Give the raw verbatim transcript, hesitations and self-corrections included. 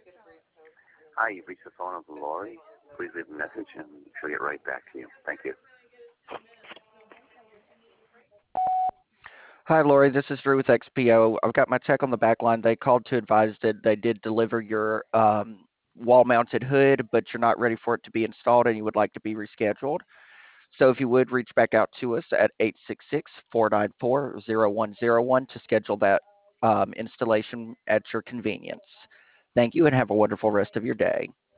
Hi, you've reached the phone of Lori. Please leave a message and she'll get right back to you. Thank you. Hi, Lori. This is Drew with X P O. I've got my tech on the back line. They called to advise that they did deliver your um, wall-mounted hood, but you're not ready for it to be installed and you would like to be rescheduled. So if you would reach back out to us at eight six six, four nine four, zero one zero one to schedule that um, installation at your convenience. Thank you and have a wonderful rest of your day.